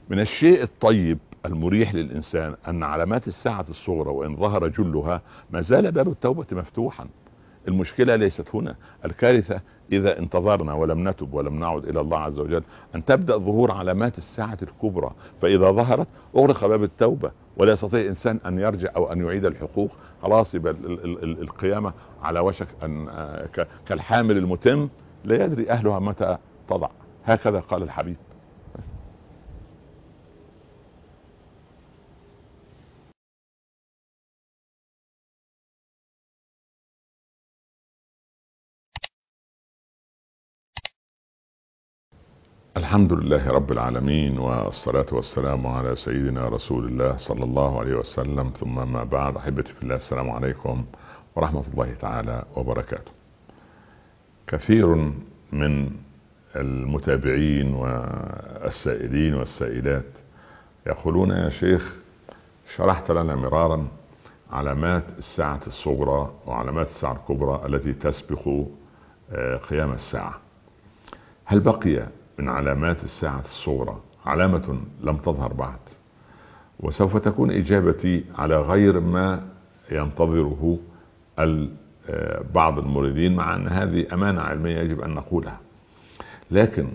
من الشيء الطيب المريح للإنسان أن علامات الساعة الصغرى وإن ظهر جلها ما زال باب التوبة مفتوحا. المشكلة ليست هنا، الكارثة إذا انتظرنا ولم نتب ولم نعد إلى الله عز وجل أن تبدأ ظهور علامات الساعة الكبرى، فإذا ظهرت أغلق باب التوبة ولا يستطيع إنسان أن يرجع أو أن يعيد الحقوق. خلاص يبقى القيامة على وشك أن كالحامل المتم لا يدري أهلها متى تضع. هكذا قال الحبيب. الحمد لله رب العالمين، والصلاة والسلام على سيدنا رسول الله صلى الله عليه وسلم، ثم ما بعد. أحبتي في الله، السلام عليكم ورحمة الله تعالى وبركاته. كثير من المتابعين والسائلين والسائلات يقولون: يا شيخ، شرحت لنا مرارا علامات الساعة الصغرى وعلامات الساعة الكبرى التي تسبق قيام الساعة، هل بقي من علامات الساعة الصغرى علامة لم تظهر بعد؟ وسوف تكون إجابتي على غير ما ينتظره بعض المريدين، مع أن هذه أمانة علمية يجب أن نقولها. لكن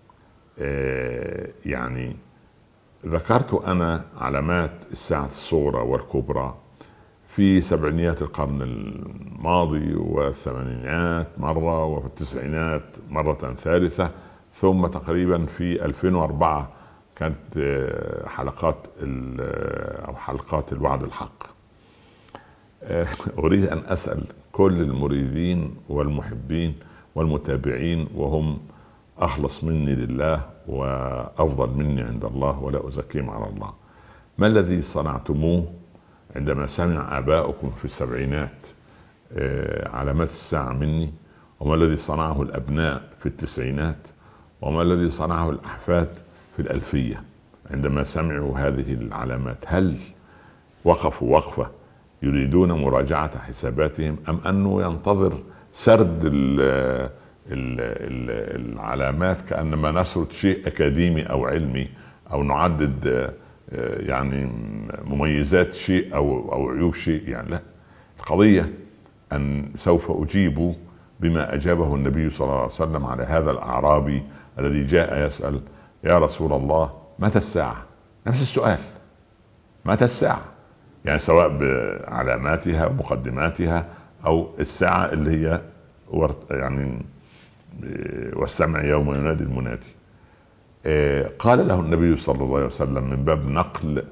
يعني ذكرت أنا علامات الساعة الصغرى والكبرى في سبعينيات القرن الماضي والثمانينات مرة، وفي التسعينات مرة ثالثة، ثم تقريبا في 2004 كانت حلقات الوعد الحق. أريد أن أسأل كل المريدين والمحبين والمتابعين، وهم أخلص مني لله وأفضل مني عند الله ولا أزكيهم على الله: ما الذي صنعتموه عندما سمع آباؤكم في السبعينات علامات الساعة مني؟ وما الذي صنعه الأبناء في التسعينات؟ وما الذي صنعه الأحفاد في الألفية عندما سمعوا هذه العلامات؟ هل وقفوا وقفة يريدون مراجعة حساباتهم، أم أنه ينتظر سرد العلامات كأنما نسرد شيء أكاديمي أو علمي، أو نعدد يعني مميزات شيء أو عيوب شيء؟ يعني لا، القضية أن سوف أجيب بما أجابه النبي صلى الله عليه وسلم على هذا الأعرابي الذي جاء يسأل: يا رسول الله، متى الساعة؟ نفس السؤال، متى الساعة؟ يعني سواء بعلاماتها ومقدماتها أو الساعة اللي هي يعني والسمع يوم ينادي المنادي. قال له النبي صلى الله عليه وسلم من باب نقل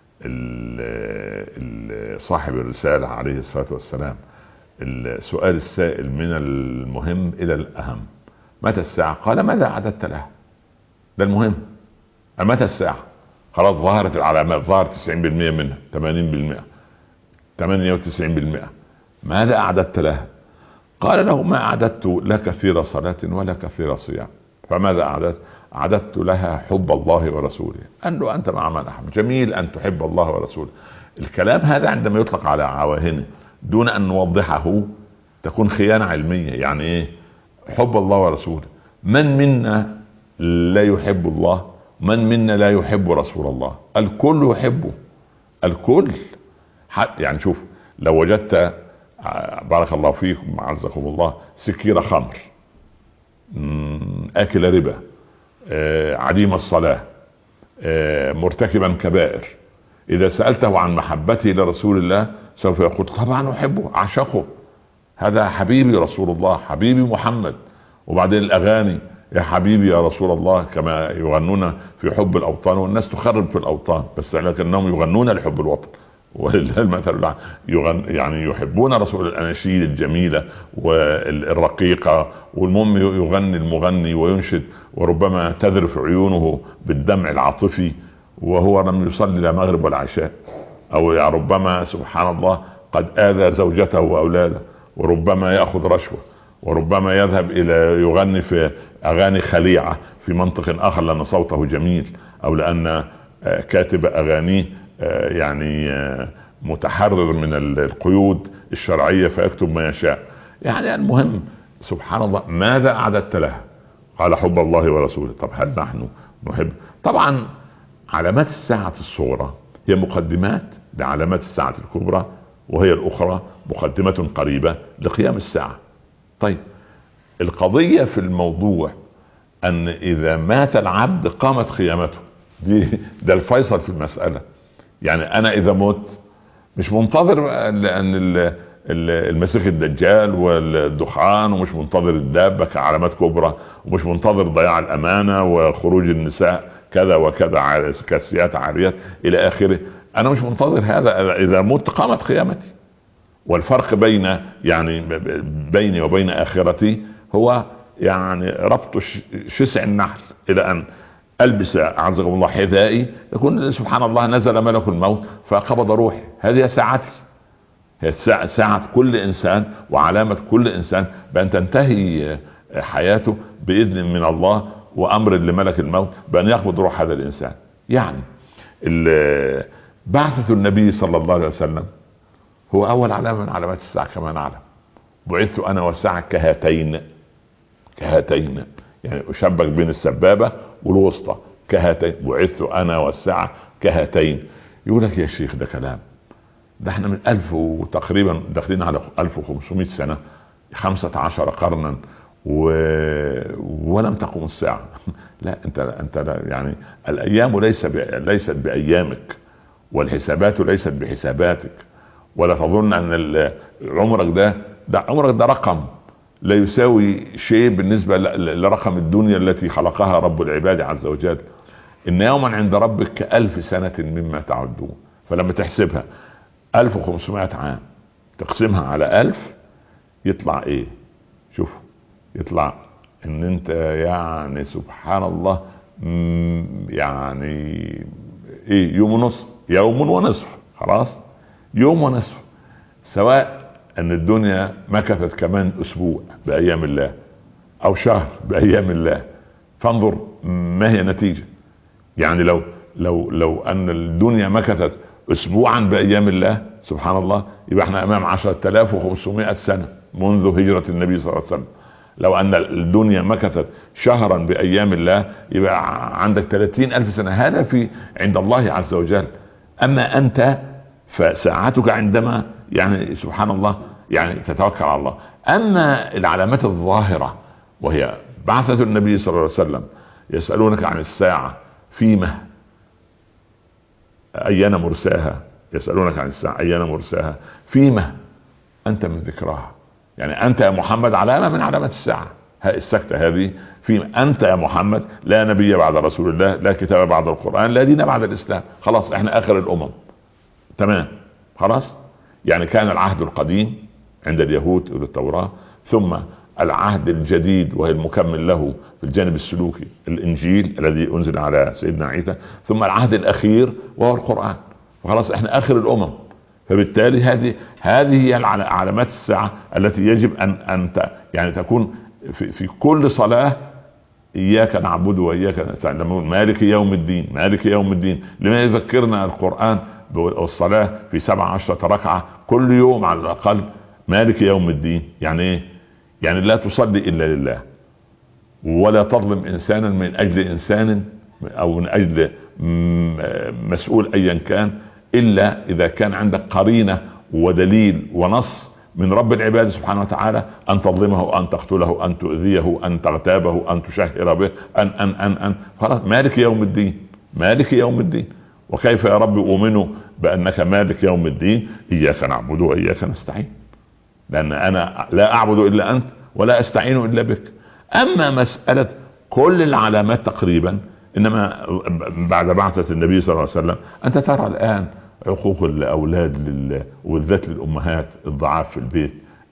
صاحب الرسالة عليه الصلاة والسلام السؤال السائل من المهم إلى الأهم: متى الساعة؟ قال: ماذا أعددت لها؟ ده المهم. متى الساعة؟ خلاص ظهرت العلامات، ظهر 90% منها، 80%، 98%. ماذا أعددت لها؟ قال له: ما أعددت لا كثير صلاة ولا كثير صيام. فماذا أعددت؟ أعددت لها حب الله ورسوله. قال له: أنت مع من أحب، جميل أن تحب الله ورسوله. الكلام هذا عندما يطلق على عواهنه دون أن نوضحه تكون خيانة علمية. يعني إيه حب الله ورسوله؟ من منا لا يحب الله؟ من منا لا يحب رسول الله؟ الكل يحبه، الكل. يعني شوف، لو وجدت بارك الله فيكم عزكم الله سكير خمر، آكل ربا، عديم الصلاة، مرتكبا كبائر، إذا سألته عن محبته لرسول الله سوف يقول: طبعا أحبه، أعشقه، هذا حبيبي رسول الله، حبيبي محمد. وبعدين الأغاني: يا حبيبي يا رسول الله، كما يغنون في حب الأوطان، والناس تخرب في الأوطان بس لكنهم يغنون لحب الوطن، ولله المثل يعني يحبون رسول. الأناشيد الجميلة والرقيقة، والمهم يغني المغني وينشد، وربما تذرف عيونه بالدمع العاطفي وهو لم يصلي لا مغرب ولا عشاء، أو يعني ربما سبحان الله قد آذى زوجته وأولاده، وربما يأخذ رشوة، وربما يذهب إلى يغني في أغاني خليعة في منطق آخر لأن صوته جميل، أو لأن كاتب أغانيه يعني متحرر من القيود الشرعية فيكتب ما يشاء. يعني المهم سبحان الله، ماذا أعددت لها؟ قال: حب الله ورسوله. طب هل نحن نحب؟ طبعا علامات الساعة الصغرى هي مقدمات لعلامات الساعة الكبرى، وهي الأخرى مقدمة قريبة لقيام الساعة. طيب القضية في الموضوع أن إذا مات العبد قامت قيامته. ده الفيصل في المسألة. يعني أنا إذا مت مش منتظر لأن المسيح الدجال والدخان، ومش منتظر الدابة كعلامات كبرى، ومش منتظر ضياع الأمانة وخروج النساء كذا وكذا كاسيات عاريات إلى آخره. أنا مش منتظر هذا. إذا مت قامت قيامتي. والفرق بين بيني وبين آخرتي هو يعني ربط شسع النحل إلى أن ألبس أعزكم الله حذائي، يكون سبحان الله نزل ملك الموت فقبض روحي. هذه ساعتي، هي ساعة كل إنسان وعلامة كل إنسان بأن تنتهي حياته بإذن من الله وأمر لملك الموت بأن يقبض روح هذا الإنسان. يعني بعثة النبي صلى الله عليه وسلم هو أول علامة من علامات الساعة كما نعلم. بعثت أنا والساعة كهاتين يعني أشبك بين السبابة والوسطى كهاتين. بعثت أنا والساعة كهاتين. يقول لك يا شيخ ده كلام، ده احنا من 1000 وتقريبا داخلين على 1500 سنة، 15 قرنا ولم تقم الساعة. لا انت لا يعني الايام ليست بايامك، والحسابات ليست بحساباتك. ولا تظن ان عمرك ده رقم لا يساوي شيء بالنسبة لرقم الدنيا التي خلقها رب العباد عز وجل. ان يوما عند ربك كألف سنة مما تعدون. فلما تحسبها 1500 عام تقسمها على 1000 يطلع ايه؟ شوف يطلع ان انت يعني سبحان الله يعني ايه، يوم ونصف خلاص، يوم ونصف. سواء ان الدنيا مكثت كمان اسبوع بايام الله او شهر بايام الله، فانظر ما هي نتيجة. يعني لو ان الدنيا مكثت اسبوعا بايام الله سبحان الله، يبقى احنا امام 10500 سنة منذ هجرة النبي صلى الله عليه وسلم. لو ان الدنيا مكثت شهرا بايام الله يبقى عندك 30,000 سنة. هذا في عند الله عز وجل. اما انت فساعتك عندما يعني سبحان الله يعني تتوكل على الله. اما العلامات الظاهرة وهي بعثة النبي صلى الله عليه وسلم، يسألونك عن الساعة فيما أيان مرساها، يسألونك عن الساعة أيان مرساها فيما أنت من ذكراها. يعني أنت يا محمد علامة من علامات الساعة. السكتة هذه فيما أنت يا محمد، لا نبي بعد رسول الله، لا كتاب بعد القرآن، لا دين بعد الإسلام. خلاص احنا آخر الأمم تمام خلاص. يعني كان العهد القديم عند اليهود والتوراة، ثم العهد الجديد وهي المكمل له في الجانب السلوكي الانجيل الذي انزل على سيدنا عيسى، ثم العهد الاخير وهو القرآن. وخلاص احنا اخر الامم. فبالتالي هذه هي علامات الساعة التي يجب ان يعني تكون في كل صلاة. اياك نعبد واياك نستعين. لما نقول مالك يوم الدين، مالك يوم الدين، لما يذكرنا القرآن والصلاة في 17 ركعة كل يوم على الاقل مالك يوم الدين. يعني ايه؟ يعني لا تصلي الا لله، ولا تظلم انسانا من اجل انسان او من اجل مسؤول ايا كان، الا اذا كان عندك قرينة ودليل ونص من رب العباد سبحانه وتعالى ان تظلمه، ان تقتله، ان تؤذيه، ان تغتابه، ان تشهر به، ان خلاص مالك يوم الدين، مالك يوم الدين. وكيف يا رب أؤمن بأنك مالك يوم الدين؟ إياك نعبد وإياك نستعين، لأن أنا لا أعبد إلا أنت ولا أستعين إلا بك. أما مسألة كل العلامات تقريبا إنما بعد بعثة النبي صلى الله عليه وسلم أنت ترى الآن عقوق الأولاد والذات للأمهات، الضعاف في البيت،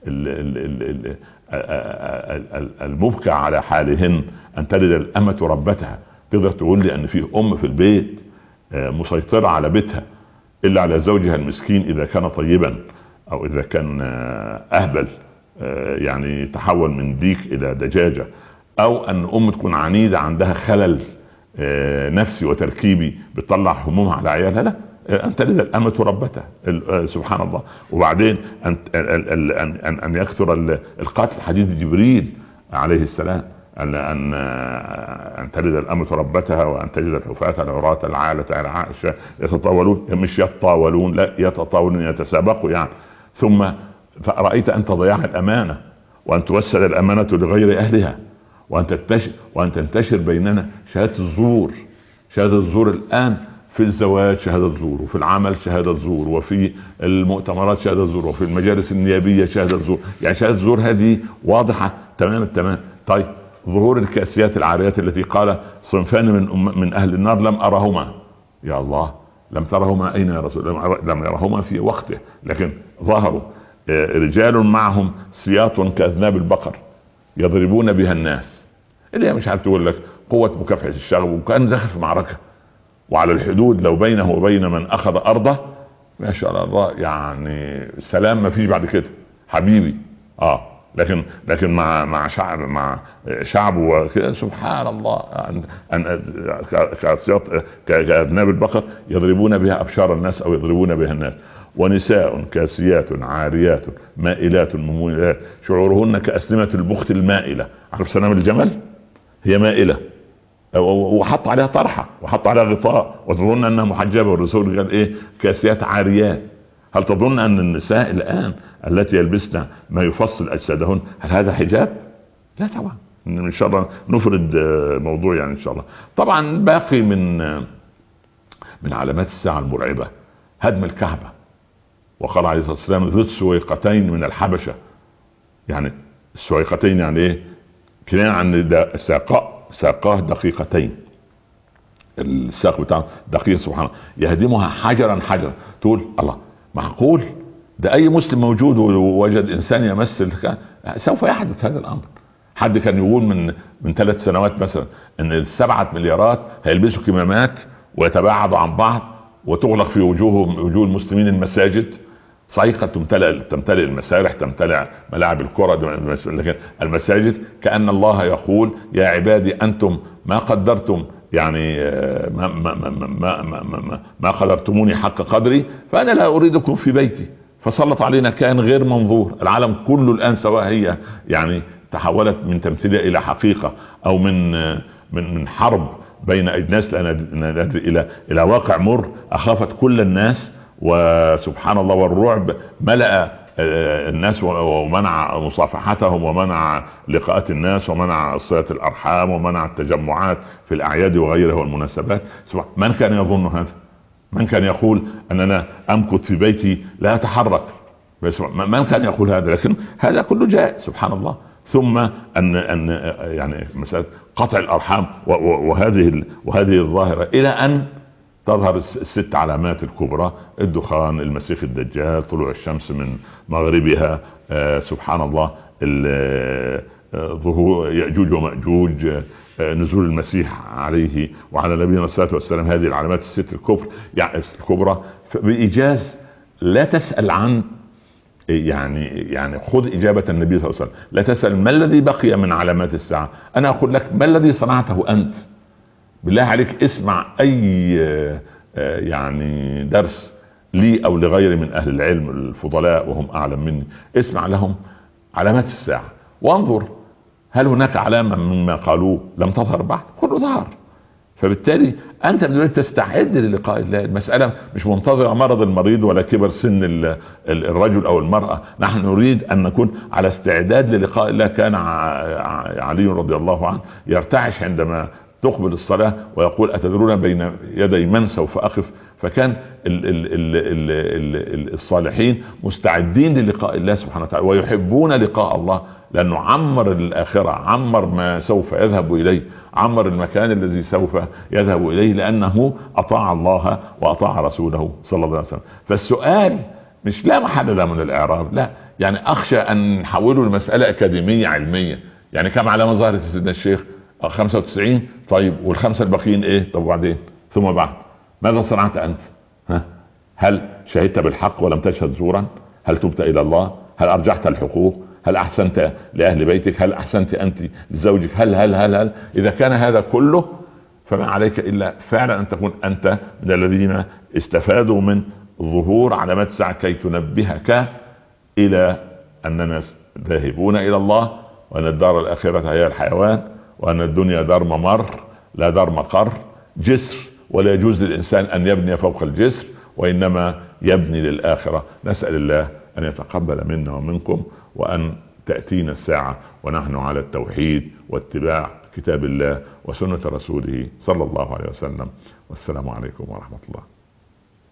المبكى على حالهن، أن تلد الأمة ربتها. تقدر تقول لي أن في أم في البيت مسيطرة على بيتها إلا على زوجها المسكين إذا كان طيبا أو إذا كان أهبل، يعني تحول من ديك إلى دجاجة، أو أن أم تكون عنيدة عندها خلل نفسي وتركيبي بتطلع همومها على عيالها؟ لا، أنت لدى الأمة ربتها سبحان الله. وبعدين أن يكثر القتل. حديث جبريل عليه السلام ان تلد الامة ربتها وان تجد الحفاة العراة العالة العائشة يتطاولون، مش يتطاولون، لا يتطاولون، يتسابقوا يعني. ثم رأيت أنت ضياع الأمانة، وأن توسل الأمانة لغير أهلها، وأن تنتشر بيننا شهادة الزور. شهادة الزور الآن في الزواج شهادة زور، وفي العمل شهادة زور، وفي المؤتمرات شهادة زور، وفي المجالس النيابية شهادة زور. يعني شهادة الزور هذه واضحة تمام التمام. طيب ظهور الكاسيات العاريات التي قال صنفان من أهل النار لم أرهما. يا الله، لم ترهما أين يا رسول الله؟ لم يرهما في وقته، لكن ظهروا رجال معهم سياط كأذناب البقر يضربون بها الناس، اللي هي مش عارف تقول لك قوة مكافحة الشغب، وكان داخل في معركة وعلى الحدود لو بينه وبين من أخذ أرضه ما شاء الله يعني سلام، ما فيش بعد كده حبيبي. لكن مع شعب وكده سبحان الله، كأذناب البقر يضربون بها أبشار الناس أو يضربون بها الناس. ونساء كاسيات عاريات مائلات مميلات شعورهن كأسنمة البخت المائلة. عارف سنام الجمل؟ هي مائلة، وحط عليها طرحة وحط عليها غطاء وتظن انها محجبة، والرسول قال ايه؟ كاسيات عاريات. هل تظن ان النساء الان التي يلبسن ما يفصل اجسادهن هل هذا حجاب؟ لا طبعا. ان شاء الله نفرد موضوع يعني ان شاء الله. طبعا باقي من علامات الساعة المرعبة هدم الكعبة، وقال عليه الصلاة والسلام ذو السويقتين من الحبشة. يعني السويقتين يعني ايه؟ كناية عن ساقاه دقيقتين، الساق بتاعه دقيق سبحان الله، يهدمها حجرا حجرا. تقول الله، معقول ده اي مسلم موجود ووجد انسان يمس سوف يحدث هذا الامر. حد كان يقول من 3 سنوات مثلا ان 7 مليارات هيلبسوا كمامات ويتباعدوا عن بعض وتغلق في وجوه المسلمين المساجد. صحيح تمتلئ المسارح، تمتلئ ملاعب الكرة، لكن المساجد كأن الله يقول يا عبادي أنتم ما قدرتم يعني ما قدرتموني حق قدري، فأنا لا أريدكم في بيتي. فسلط علينا كائن غير منظور. العالم كله الآن سواء هي يعني تحولت من تمثيلية إلى حقيقة أو من حرب بين الناس إلى واقع مر أخافت كل الناس. وسبحان الله، والرعب ملأ الناس ومنع مصافحتهم ومنع لقاءات الناس ومنع صلة الأرحام ومنع التجمعات في الأعياد وغيرها والمناسبات. من كان يظن هذا؟ من كان يقول أننا أمكث في بيتي لا أتحرك؟ من كان يقول هذا؟ لكن هذا كله جاء سبحان الله. ثم أن يعني مسألة قطع الأرحام وهذه الظاهرة إلى أن تظهر ال6 علامات الكبرى: الدخان، المسيح الدجال، طلوع الشمس من مغربها، سبحان الله، ظهور يأجوج ومأجوج، نزول المسيح عليه وعلى نبينا الصلاة والسلام. هذه العلامات ال6 الكبرى بإيجاز لا تسأل عن يعني خذ إجابة النبي صلى الله عليه وسلم. لا تسأل ما الذي بقي من علامات الساعة، أنا أقول لك ما الذي صنعته أنت. بالله عليك اسمع أي يعني درس لي أو لغيري من أهل العلم الفضلاء وهم أعلم مني، اسمع لهم علامات الساعة وانظر هل هناك علامة مما قالوه لم تظهر بعد؟ كله ظهر. فبالتالي أنت دلوقتي تستعد للقاء الله. المسألة مش منتظرة مرض المريض ولا كبر سن الرجل أو المرأة. نحن نريد أن نكون على استعداد للقاء الله. كان علي رضي الله عنه يرتعش عندما تقبل الصلاة ويقول أتدرون بين يدي من سوف أقف؟ فكان الصالحين مستعدين للقاء الله سبحانه وتعالى ويحبون لقاء الله، لأنه عمر الآخرة، عمر ما سوف يذهب إليه، عمر المكان الذي سوف يذهب إليه، لأنه أطاع الله وأطاع رسوله صلى الله عليه وسلم. فالسؤال مش لا محل له من الإعراب، لا يعني أخشى أن نحوله لمسألة أكاديمية علمية. يعني كم علامة ظهرت سيدنا الشيخ؟ 95. طيب وال5 الباقيين ايه؟ طب وبعدين؟ ثم بعد ماذا صنعت انت؟ هل شهدت بالحق ولم تشهد زورا؟ هل تبت الى الله؟ هل ارجعت الحقوق؟ هل احسنت لاهل بيتك؟ هل احسنت انت لزوجك؟ هل اذا كان هذا كله فما عليك الا فعلا ان تكون انت من الذين استفادوا من ظهور علامات الساعة كي تنبهك الى اننا ذاهبون الى الله، وان الدار الاخرة هي الحيوان، وأن الدنيا دار ممر لا دار مقر، جسر، ولا يجوز للإنسان أن يبني فوق الجسر، وإنما يبني للآخرة. نسأل الله أن يتقبل منا ومنكم، وأن تأتينا الساعة ونحن على التوحيد واتباع كتاب الله وسنة رسوله صلى الله عليه وسلم. والسلام عليكم ورحمة الله.